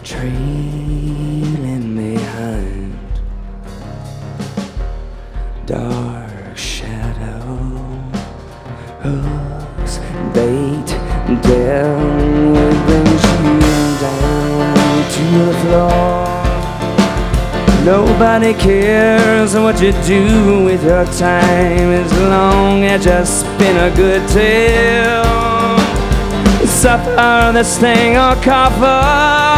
trailing behind, dark shadow, hooks, bait, down, it brings you down to the floor. Nobody cares what you do with your time, as long as you spin a good tale. Suffer this thing or cough up.